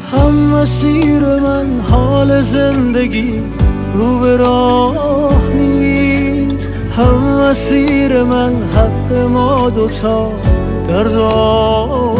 هم مسیر من حال زندگی رو به راه نیست، هم مسیر من حق ما دوتا در راه